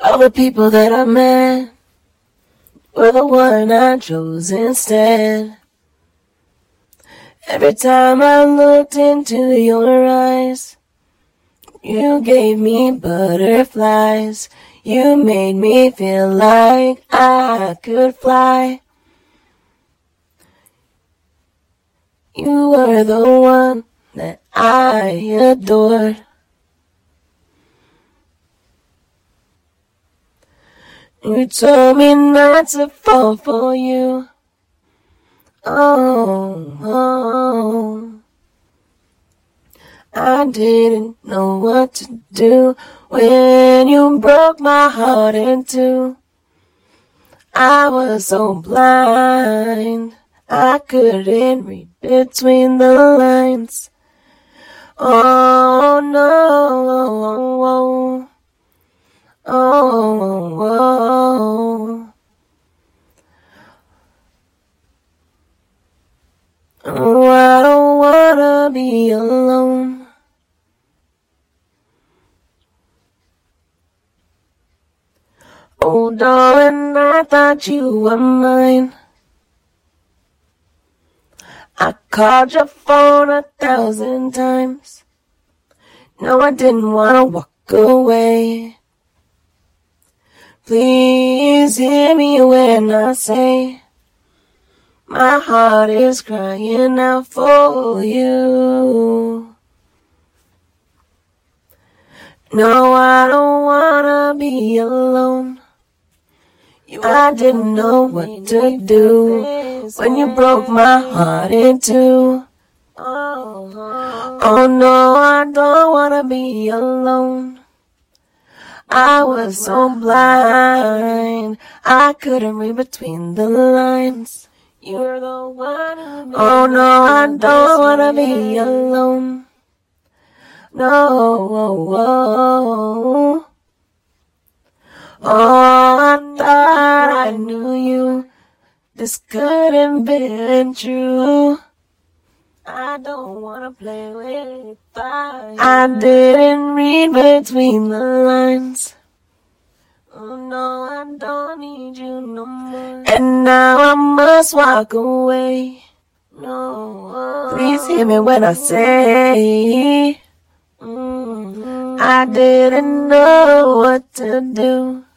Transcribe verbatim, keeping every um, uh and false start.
All the people that I met were the one I chose instead. Every time I looked into your eyes, you gave me butterflies. You made me feel like I could fly. You were the one that I adored. You told me not to fall for you. Oh, oh. I didn't know what to do when you broke my heart in two. I was so blind, I couldn't read between the lines. Oh no, oh, oh, oh. Oh, I don't wanna be alone. Oh, darling, I thought you were mine. I called your phone a thousand times. No, I didn't wanna walk away. Please hear me when I say my heart is crying out for you. No, I don't wanna be alone. I didn't know what to do when you broke my heart in two. Oh no, I don't wanna be alone. I was so blind, I couldn't read between the lines. You're the one who made Oh no, I don't wanna be alone. No, oh, oh, oh, I thought I knew you. This couldn't be true. I don't wanna play with fire. I didn't read between the lines. Oh no, I don't need you no more. And now I must walk away. No, please hear me when I say, mm-hmm. I didn't know what to do.